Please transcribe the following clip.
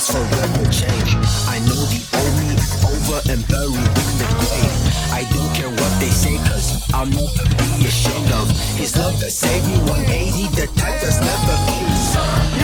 things forever change. I know the old me is over and buried in the grave. I don't care what they say, cause I'll never be ashamed of his love that saved me 180, the type that's never fades.